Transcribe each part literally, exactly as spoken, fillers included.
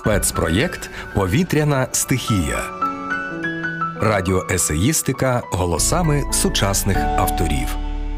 Спецпроєкт «Повітряна стихія». Радіоесеїстика голосами сучасних авторів.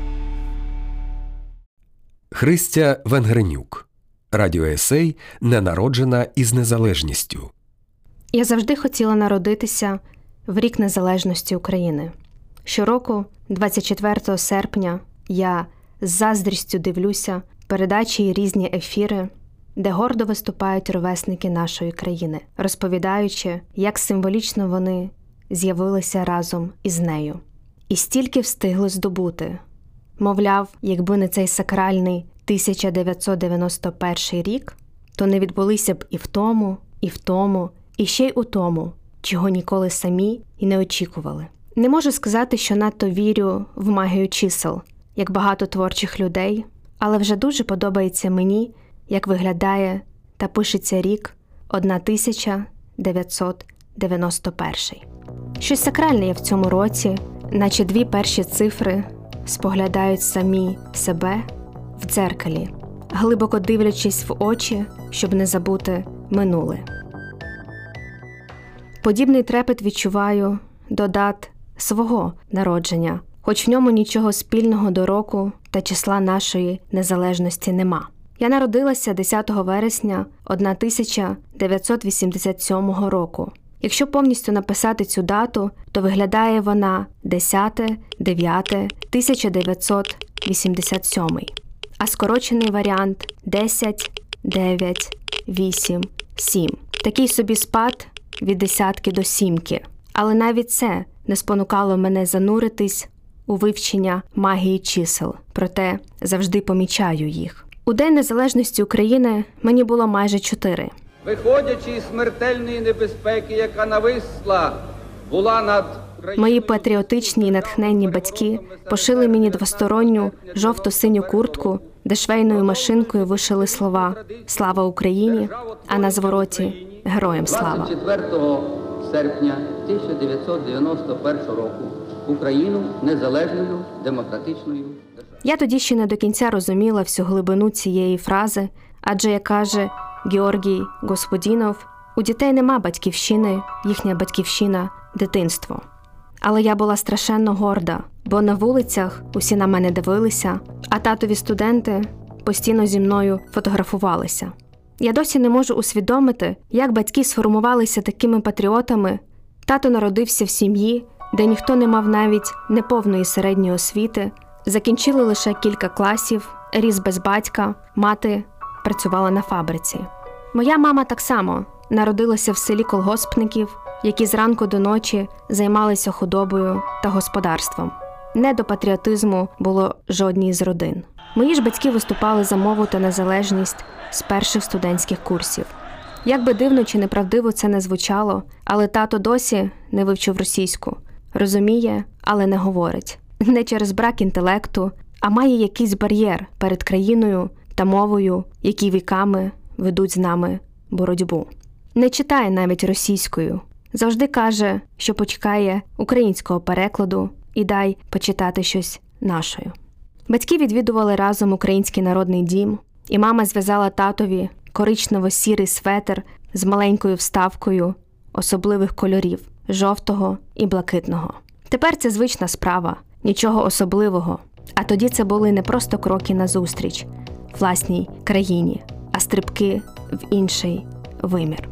Христя Венгренюк. Радіоесей «Ненароджена із незалежністю». Я завжди хотіла народитися в рік незалежності України. Щороку, двадцять четвертого серпня, я з заздрістю дивлюся передачі і різні ефіри, де гордо виступають ровесники нашої країни, розповідаючи, як символічно вони з'явилися разом із нею. І стільки встигли здобути. Мовляв, якби не цей сакральний тисяча дев'ятсот дев'яносто перший рік, то не відбулися б і в тому, і в тому, і ще й у тому, чого ніколи самі і не очікували. Не можу сказати, що надто вірю в магію чисел, як багато творчих людей, але вже дуже подобається мені, як виглядає та пишеться рік тисяча дев'ятсот дев'яносто перший. Щось сакральне є в цьому році, наче дві перші цифри споглядають самі себе в дзеркалі, глибоко дивлячись в очі, щоб не забути минуле. Подібний трепет відчуваю до дат свого народження, хоч в ньому нічого спільного до року та числа нашої незалежності нема. Я народилася десятого вересня тисяча дев'ятсот вісімдесят сьомого року. Якщо повністю написати цю дату, то виглядає вона десяте дев'яте тисяча дев'ятсот вісімдесят сьомий, а скорочений варіант десять дев'ять вісім сім. Такий собі спад від десятки до сімки. Але навіть це не спонукало мене зануритись у вивчення магії чисел, проте завжди помічаю їх. У День Незалежності України мені було майже чотири. Виходячи із смертельної небезпеки, яка нависла, була над Україною... Мої патріотичні і натхненні батьки пошили мені двосторонню жовто-синю куртку, де швейною машинкою вишили слова «Слава Україні», а на звороті «Героям слава». двадцять четвертого серпня тисяча дев'ятсот дев'яносто першого року Україну незалежною демократичною державою. Я тоді ще не до кінця розуміла всю глибину цієї фрази, адже, як каже Георгій Господінов, у дітей нема батьківщини, їхня батьківщина – дитинство. Але я була страшенно горда, бо на вулицях усі на мене дивилися, а татові студенти постійно зі мною фотографувалися. Я досі не можу усвідомити, як батьки сформувалися такими патріотами. Тато народився в сім'ї, де ніхто не мав навіть неповної середньої освіти, закінчили лише кілька класів, ріс без батька, мати працювала на фабриці. Моя мама так само народилася в селі колгоспників, які зранку до ночі займалися худобою та господарством. Не до патріотизму було жодній з родин. Мої ж батьки виступали за мову та незалежність з перших студентських курсів. Як би дивно чи неправдиво це не звучало, але тато досі не вивчив російську. Розуміє, але не говорить. Не через брак інтелекту, а має якийсь бар'єр перед країною та мовою, які віками ведуть з нами боротьбу. Не читає навіть російською. Завжди каже, що почекає українського перекладу і дай почитати щось нашою. Батьки відвідували разом Український народний дім, і мама зв'язала татові коричнево-сірий светр з маленькою вставкою особливих кольорів – жовтого і блакитного. Тепер це звична справа, нічого особливого. А тоді це були не просто кроки назустріч власній країні, а стрибки в інший вимір.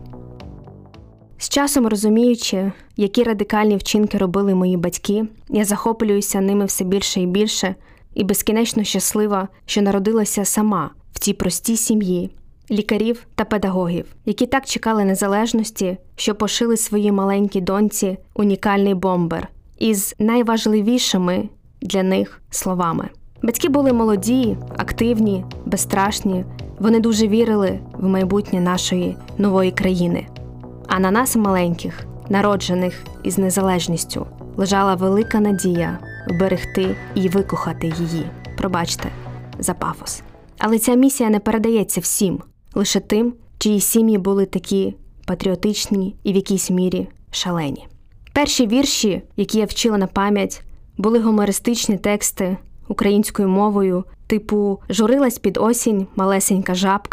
З часом розуміючи, які радикальні вчинки робили мої батьки, я захоплююся ними все більше і більше і безкінечно щаслива, що народилася сама в цій простій сім'ї лікарів та педагогів, які так чекали незалежності, що пошили своїй маленькій доньці унікальний бомбер із найважливішими для них словами. Батьки були молоді, активні, безстрашні. Вони дуже вірили в майбутнє нашої нової країни. А на нас, маленьких, народжених із незалежністю, лежала велика надія вберегти і викохати її. Пробачте за пафос. Але ця місія не передається всім, лише тим, чиї сім'ї були такі патріотичні і в якійсь мірі шалені. Перші вірші, які я вчила на пам'ять, були гумористичні тексти українською мовою, типу «Журилась під осінь малесенька жабка»,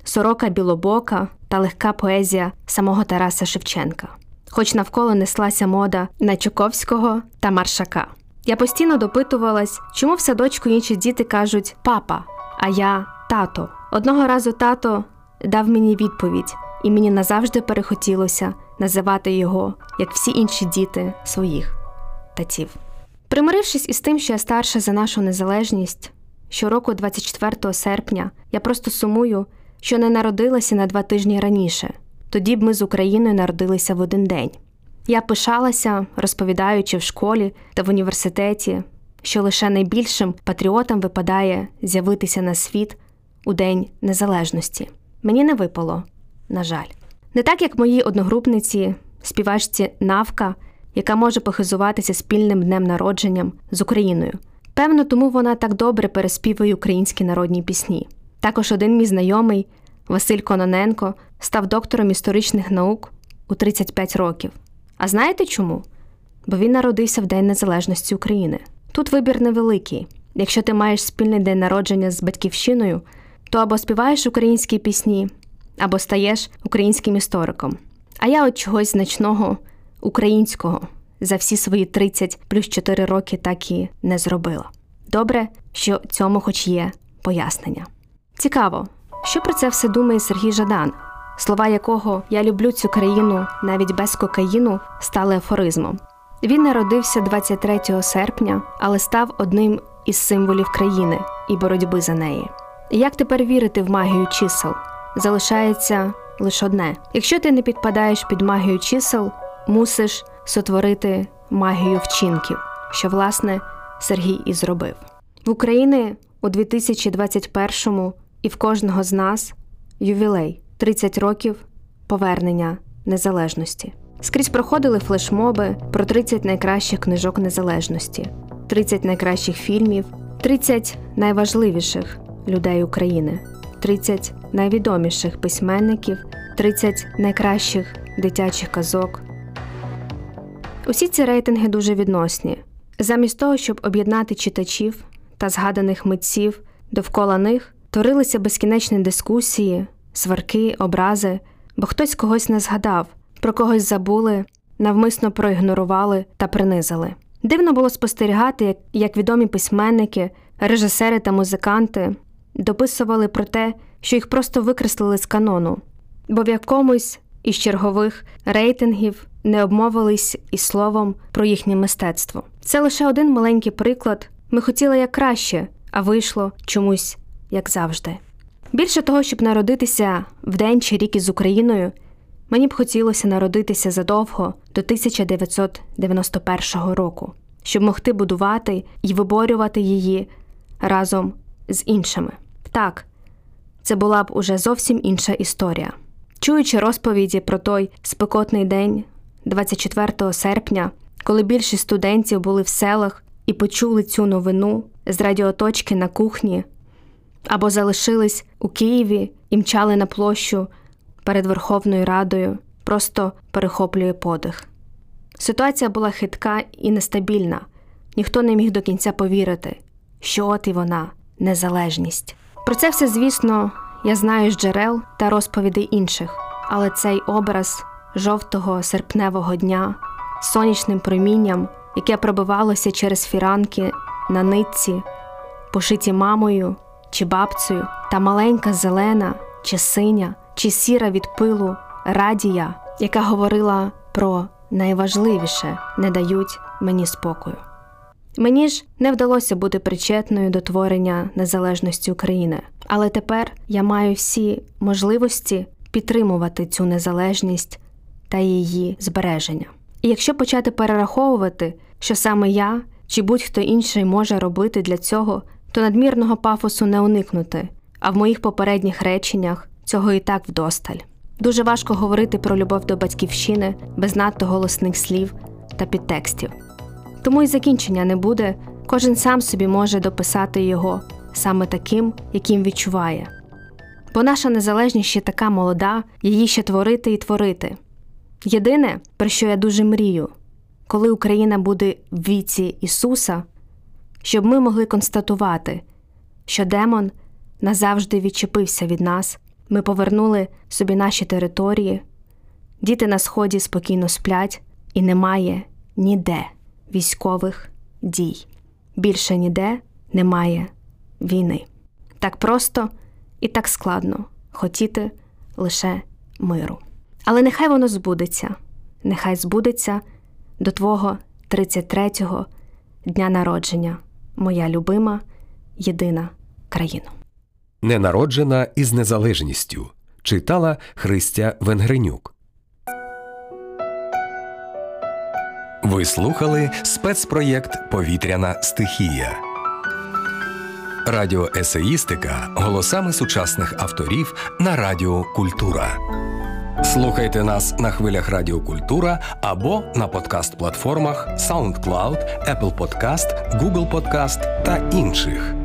сорока білобока та легка поезія самого Тараса Шевченка. Хоч навколо неслася мода на Чуковського та Маршака. Я постійно допитувалась, чому в садочку інші діти кажуть «папа», а я «тато». Одного разу тато дав мені відповідь, і мені назавжди перехотілося називати його, як всі інші діти, своїх татів. Примирившись із тим, що я старша за нашу незалежність, щороку двадцять четвертого серпня я просто сумую, що не народилася на два тижні раніше. Тоді б ми з Україною народилися в один день. Я пишалася, розповідаючи в школі та в університеті, що лише найбільшим патріотам випадає з'явитися на світ у День Незалежності. Мені не випало, на жаль. Не так, як моїй одногрупниці, співачці Навка, яка може похизуватися спільним днем народженням з Україною. Певно, тому вона так добре переспівує українські народні пісні. Також один мій знайомий, Василь Кононенко, став доктором історичних наук у тридцять п'ять років. А знаєте чому? Бо він народився в День Незалежності України. Тут вибір невеликий. Якщо ти маєш спільний день народження з батьківщиною, то або співаєш українські пісні, або стаєш українським істориком. А я от чогось значного українського за всі свої тридцять плюс чотири роки так і не зробила. Добре, що цьому хоч є пояснення. Цікаво, що про це все думає Сергій Жадан, слова якого «я люблю цю країну навіть без кокаїну» стали афоризмом. Він народився двадцять третього серпня, але став одним із символів країни і боротьби за неї. І як тепер вірити в магію чисел? Залишається лише одне. Якщо ти не підпадаєш під магію чисел, мусиш сотворити магію вчинків, що, власне, Сергій і зробив. В Україні у дві тисячі двадцять першому і в кожного з нас ювілей – тридцять років повернення незалежності. Скрізь проходили флешмоби про тридцять найкращих книжок незалежності, тридцять найкращих фільмів, тридцять найважливіших людей України, тридцять найвідоміших письменників, тридцять найкращих дитячих казок. Усі ці рейтинги дуже відносні. Замість того, щоб об'єднати читачів та згаданих митців, довкола них творилися безкінечні дискусії, сварки, образи, бо хтось когось не згадав, про когось забули, навмисно проігнорували та принизили. Дивно було спостерігати, як, як відомі письменники, режисери та музиканти дописували про те, що їх просто викреслили з канону, бо в якомусь із чергових рейтингів не обмовились і словом про їхнє мистецтво. Це лише один маленький приклад. Ми хотіли як краще, а вийшло чомусь як завжди. Більше того, щоб народитися в день чи рік із Україною, мені б хотілося народитися задовго до тисяча дев'ятсот дев'яносто першого року, щоб могти будувати і виборювати її разом з іншими. Так, це була б уже зовсім інша історія. Чуючи розповіді про той спекотний день, двадцять четвертого серпня, коли більшість студентів були в селах і почули цю новину з радіоточки на кухні, або залишились у Києві і мчали на площу перед Верховною Радою, просто перехоплює подих. Ситуація була хитка і нестабільна. Ніхто не міг до кінця повірити, що от і вона – незалежність. Про це все, звісно, я знаю з джерел та розповідей інших, але цей образ жовтого серпневого дня з сонячним промінням, яке пробивалося через фіранки на нитці, пошиті мамою чи бабцею, та маленька зелена чи синя, чи сіра від пилу радія, яка говорила про найважливіше, не дають мені спокою. Мені ж не вдалося бути причетною до творення незалежності України, але тепер я маю всі можливості підтримувати цю незалежність та її збереження. І якщо почати перераховувати, що саме я чи будь-хто інший може робити для цього, то надмірного пафосу не уникнути, а в моїх попередніх реченнях цього і так вдосталь. Дуже важко говорити про любов до батьківщини без надто голосних слів та підтекстів. Тому і закінчення не буде, кожен сам собі може дописати його саме таким, яким відчуває. Бо наша незалежність ще така молода, її ще творити і творити. Єдине, про що я дуже мрію, коли Україна буде в віці Ісуса, щоб ми могли констатувати, що демон назавжди відчепився від нас, Ми повернули собі наші території. Діти на Сході спокійно сплять, і немає ніде військових дій. Більше ніде немає війни. Так просто і так складно хотіти лише миру. Але нехай воно збудеться. Нехай збудеться до твого тридцять третього дня народження, моя любима, єдина країна. Ненароджена із незалежністю. Читала Христя Венгренюк. Ви слухали спецпроєкт «Повітряна стихія». Радіоесеїстика голосами сучасних авторів на Радіо Культура. Слухайте нас на хвилях Радіо Культура або на подкаст-платформах SoundCloud, Apple Podcast, Google Podcast та інших.